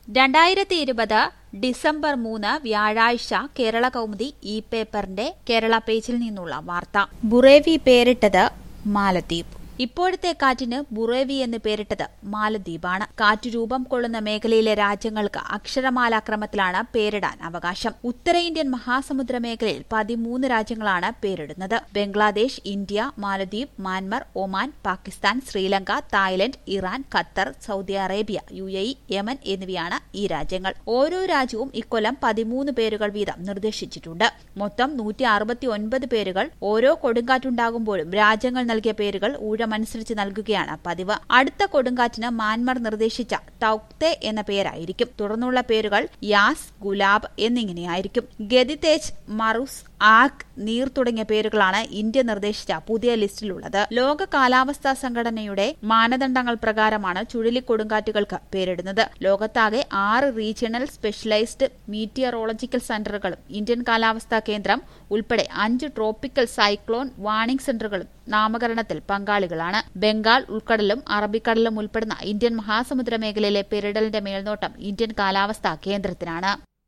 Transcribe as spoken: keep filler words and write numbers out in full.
രണ്ടായിരത്തി ഇരുപത് ഡിസംബർ മൂന്ന് വ്യാഴാഴ്ച കേരള കൗമുദി ഇ പേപ്പറിന്റെ കേരള പേജിൽ നിന്നുള്ള വാർത്ത. ബുറേവി പേരിട്ടത് മാലദ്വീപ്. ഇപ്പോഴത്തെ കാറ്റിന് ബുറേവി എന്ന് പേരിട്ടത് മാലദ്വീപാണ്. കാറ്റ് രൂപം കൊള്ളുന്ന മേഖലയിലെ രാജ്യങ്ങൾക്ക് അക്ഷരമാലാക്രമത്തിലാണ് പേരിടാൻ അവകാശം. ഉത്തരേന്ത്യൻ മഹാസമുദ്ര മേഖലയിൽ പതിമൂന്ന് രാജ്യങ്ങളാണ് പേരിടുന്നത്. Bangladesh, India, Maldives, Myanmar, Oman, Pakistan, Sri Lanka, Thailand, Iran, Qatar, Saudi Arabia, U A E, Yemen എന്നിവയാണ് ഈ രാജ്യങ്ങൾ. ഓരോ രാജ്യവും ഇക്കൊല്ലം പതിമൂന്ന് പേരുകൾ വീതം നിർദ്ദേശിച്ചിട്ടുണ്ട്. മൊത്തം നൂറ്റി അറുപത്തി ഒൻപത് പേരുകൾ. ഓരോ കൊടുങ്കാറ്റുണ്ടാകുമ്പോഴും രാജ്യങ്ങൾ നൽകിയ പേരുകൾ ഊഴമനുസരിച്ച് നൽകുകയാണ് പതിവ്. അടുത്ത കൊടുങ്കാറ്റിന് മ്യാൻമർ നിർദ്ദേശിച്ച ടൌക്തെ എന്ന പേരായിരിക്കും. തുടർന്നുള്ള പേരുകൾ യാസ്, ഗുലാബ് എന്നിങ്ങനെയായിരിക്കും. ഗതിതേജ്, മറുസ്, ആഗ്, നീർ തുടങ്ങിയ പേരുകളാണ് ഇന്ത്യ നിർദ്ദേശിച്ച പുതിയ ലിസ്റ്റിലുള്ളത്. ലോക കാലാവസ്ഥാ സംഘടനയുടെ മാനദണ്ഡങ്ങൾ പ്രകാരമാണ് ചുഴലിക്കൊടുങ്കാറ്റുകൾക്ക് പേരിടുന്നത്. ലോകത്താകെ ആറ് റീജിയണൽ സ്പെഷ്യലൈസ്ഡ് മീറ്റിയറോളജിക്കൽ സെന്ററുകളും ഇന്ത്യൻ കാലാവസ്ഥാ കേന്ദ്രം ഉൾപ്പെടെ അഞ്ച് ട്രോപ്പിക്കൽ സൈക്ലോൺ വാർണിംഗ് സെന്ററുകളും നാമകരണത്തിൽ പങ്കാളികളാണ്. ബംഗാൾ ഉൾക്കടലും അറബിക്കടലും ഉൾപ്പെടുന്ന ഇന്ത്യൻ മഹാസമുദ്ര മേഖലയിലെ പേരിടലിന്റെ മേൽനോട്ടം ഇന്ത്യൻ കാലാവസ്ഥാ കേന്ദ്രത്തിനാണ്.